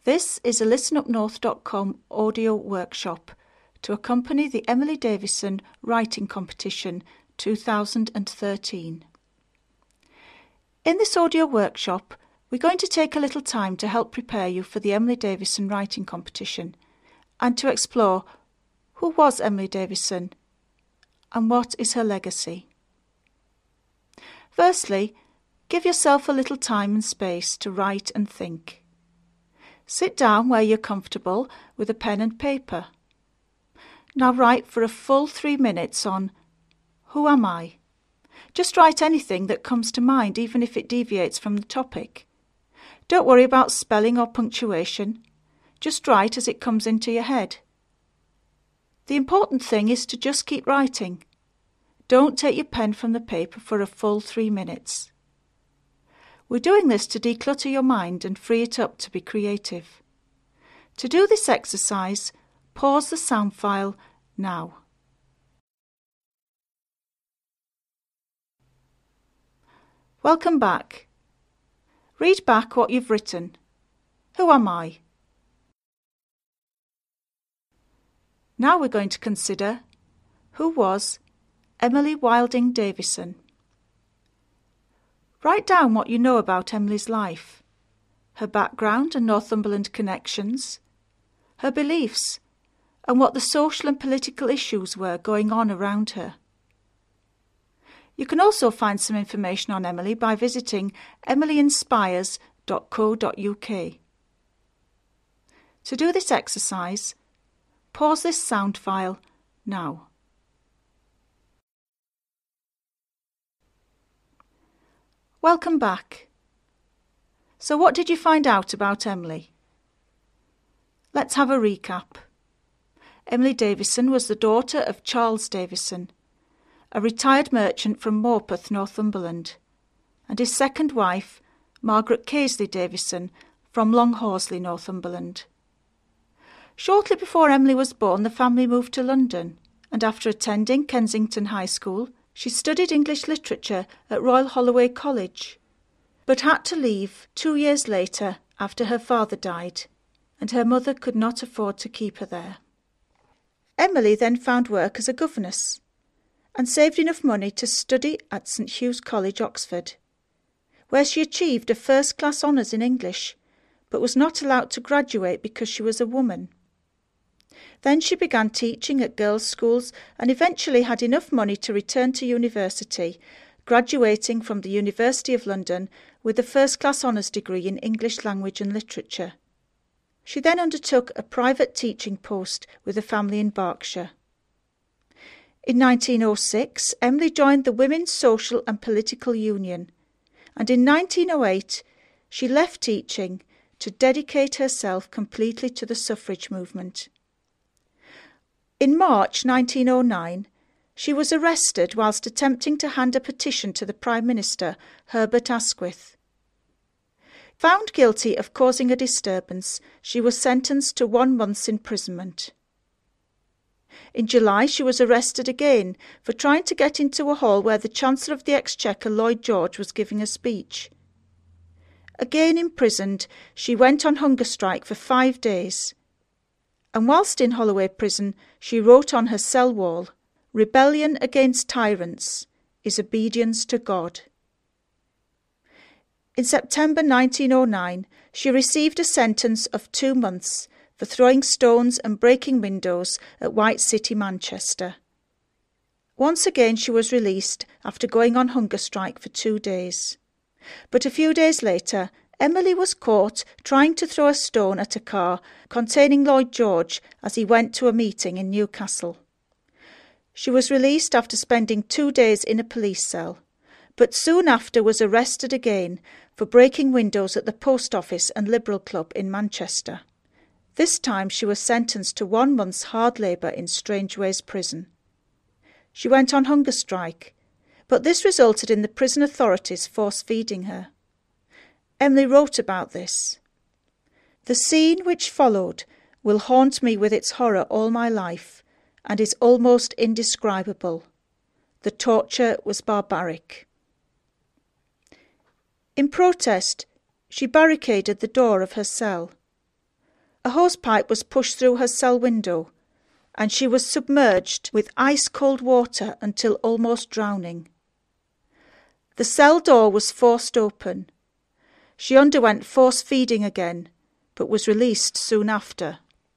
This is a listenupnorth.com audio workshop to accompany the Emily Davison Writing Competition 2013. In this audio workshop, we're going to take a little time to help prepare you for the Emily Davison Writing Competition and to explore who was Emily Davison and what is her legacy. Firstly, give yourself a little time and space to write and think. Sit down where you're comfortable with a pen and paper. Now write for a full 3 minutes on Who am I? Just write anything that comes to mind, even if it deviates from the topic. Don't worry about spelling or punctuation. Just write as it comes into your head. The important thing is to just keep writing. Don't take your pen from the paper for a full 3 minutes. We're doing this to declutter your mind and free it up to be creative. To do this exercise, pause the sound file now. Welcome back. Read back what you've written. Who am I? Now we're going to consider who was Emily Wilding Davison. Write down what you know about Emily's life, her background and Northumberland connections, her beliefs, and what the social and political issues were going on around her. You can also find some information on Emily by visiting emilyinspires.co.uk. To do this exercise, pause this sound file now. Welcome back. So what did you find out about Emily? Let's have a recap. Emily Davison was the daughter of Charles Davison, a retired merchant from Morpeth, Northumberland, and his second wife, Margaret Casely Davison, from Long Horsley, Northumberland. Shortly before Emily was born, the family moved to London, and after attending Kensington High School, she studied English literature at Royal Holloway College, but had to leave 2 years later after her father died, and her mother could not afford to keep her there. Emily then found work as a governess and saved enough money to study at St Hugh's College, Oxford, where she achieved a first-class honours in English, but was not allowed to graduate because she was a woman. Then she began teaching at girls' schools and eventually had enough money to return to university, graduating from the University of London with a first-class honours degree in English language and literature. She then undertook a private teaching post with a family in Berkshire. In 1906, Emily joined the Women's Social and Political Union, and in 1908 she left teaching to dedicate herself completely to the suffrage movement. In March 1909, she was arrested whilst attempting to hand a petition to the Prime Minister, Herbert Asquith. Found guilty of causing a disturbance, she was sentenced to 1 month's imprisonment. In July, she was arrested again for trying to get into a hall where the Chancellor of the Exchequer, Lloyd George, was giving a speech. Again imprisoned, she went on hunger strike for 5 days. And whilst in Holloway Prison, she wrote on her cell wall, "Rebellion against tyrants is obedience to God." In September 1909, she received a sentence of 2 months for throwing stones and breaking windows at White City, Manchester. Once again she was released after going on hunger strike for 2 days. But a few days later, Emily was caught trying to throw a stone at a car containing Lloyd George as he went to a meeting in Newcastle. She was released after spending 2 days in a police cell, but soon after was arrested again for breaking windows at the Post Office and Liberal Club in Manchester. This time she was sentenced to 1 month's hard labour in Strangeways Prison. She went on hunger strike, but this resulted in the prison authorities force-feeding her. Emily wrote about this. "The scene which followed will haunt me with its horror all my life, and is almost indescribable. The torture was barbaric." In protest, she barricaded the door of her cell. A hosepipe was pushed through her cell window, and she was submerged with ice-cold water until almost drowning. The cell door was forced open. She underwent force feeding again, but was released soon after.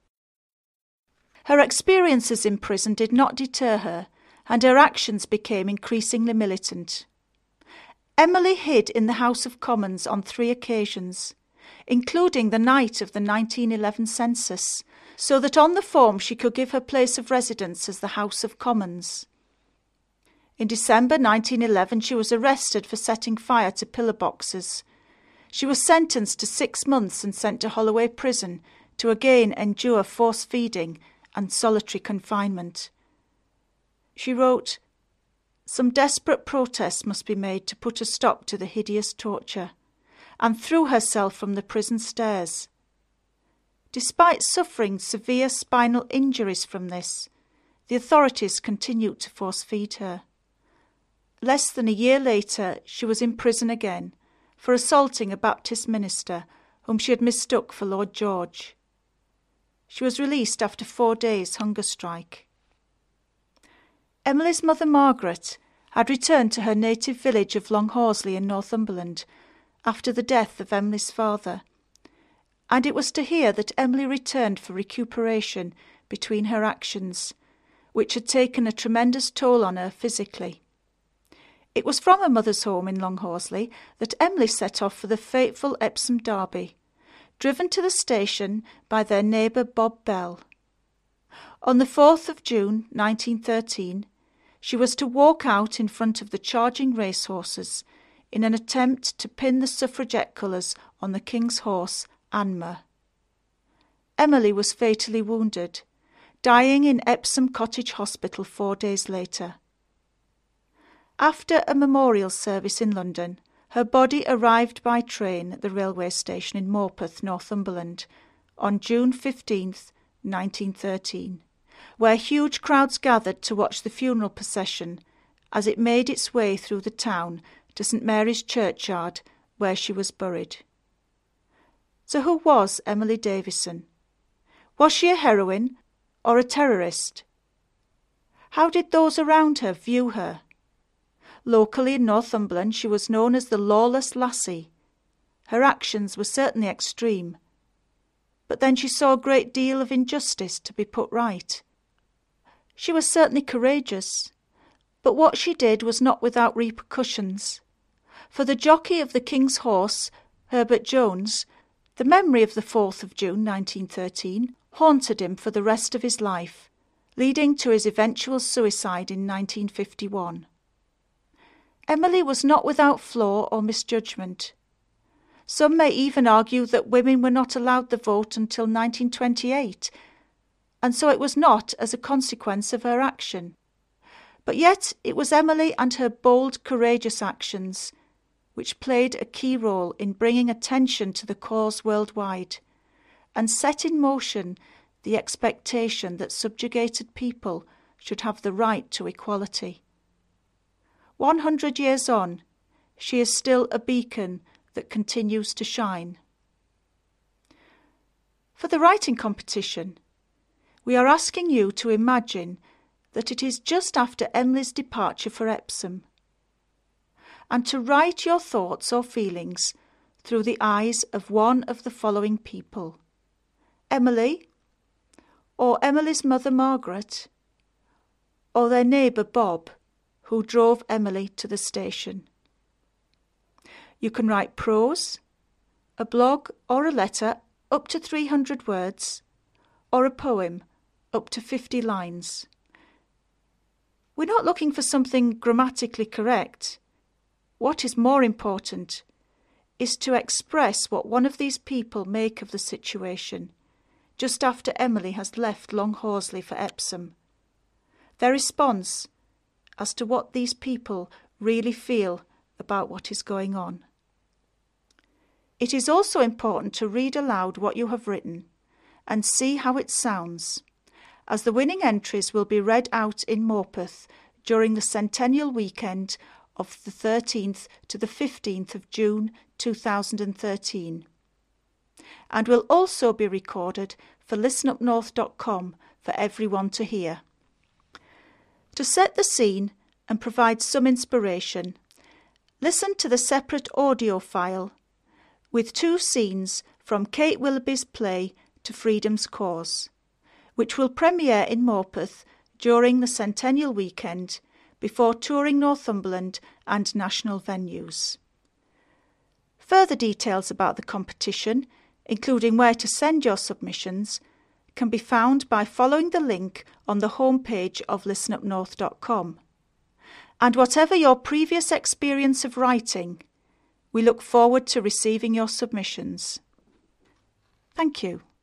Her experiences in prison did not deter her, and her actions became increasingly militant. Emily hid in the House of Commons on 3 occasions, including the night of the 1911 census, so that on the form she could give her place of residence as the House of Commons. In December 1911 she was arrested for setting fire to pillar boxes. She was sentenced to 6 months and sent to Holloway Prison to again endure force feeding and solitary confinement. She wrote, "Some desperate protest must be made to put a stop to the hideous torture," and threw herself from the prison stairs. Despite suffering severe spinal injuries from this, the authorities continued to force feed her. Less than a year later, she was in prison again for assaulting a Baptist minister whom she had mistook for Lord George. She was released after 4 days' hunger strike. Emily's mother Margaret had returned to her native village of Long Horsley in Northumberland after the death of Emily's father, and it was to here that Emily returned for recuperation between her actions, which had taken a tremendous toll on her physically. It was from her mother's home in Long Horsley that Emily set off for the fateful Epsom Derby, driven to the station by their neighbour Bob Bell. On the 4th of June 1913, she was to walk out in front of the charging racehorses in an attempt to pin the suffragette colours on the King's horse, Anmer. Emily was fatally wounded, dying in Epsom Cottage Hospital 4 days later. After a memorial service in London, her body arrived by train at the railway station in Morpeth, Northumberland, on June 15th, 1913, where huge crowds gathered to watch the funeral procession as it made its way through the town to St Mary's Churchyard, where she was buried. So who was Emily Davison? Was she a heroine or a terrorist? How did those around her view her? Locally in Northumberland she was known as the lawless lassie. Her actions were certainly extreme, but then she saw a great deal of injustice to be put right. She was certainly courageous, but what she did was not without repercussions. For the jockey of the King's horse, Herbert Jones, the memory of the 4th of June 1913 haunted him for the rest of his life, leading to his eventual suicide in 1951. Emily was not without flaw or misjudgment. Some may even argue that women were not allowed the vote until 1928, and so it was not as a consequence of her action. But yet it was Emily and her bold, courageous actions which played a key role in bringing attention to the cause worldwide, and set in motion the expectation that subjugated people should have the right to equality. 100 years on, she is still a beacon that continues to shine. For the writing competition, we are asking you to imagine that it is just after Emily's departure for Epsom, and to write your thoughts or feelings through the eyes of one of the following people: Emily, or Emily's mother Margaret, or their neighbour Bob, who drove Emily to the station. You can write prose, a blog or a letter up to 300 words, or a poem up to 50 lines. We're not looking for something grammatically correct. What is more important is to express what one of these people make of the situation, just after Emily has left Long Horsley for Epsom. Their response as to what these people really feel about what is going on. It is also important to read aloud what you have written and see how it sounds, as the winning entries will be read out in Morpeth during the centennial weekend of the 13th to the 15th of June 2013. and will also be recorded for listenupnorth.com for everyone to hear. To set the scene and provide some inspiration, listen to the separate audio file with 2 scenes from Kate Willoughby's play To Freedom's Cause, which will premiere in Morpeth during the Centennial Weekend before touring Northumberland and national venues. Further details about the competition, including where to send your submissions, can be found by following the link on the homepage of listenupnorth.com. And whatever your previous experience of writing, we look forward to receiving your submissions. Thank you.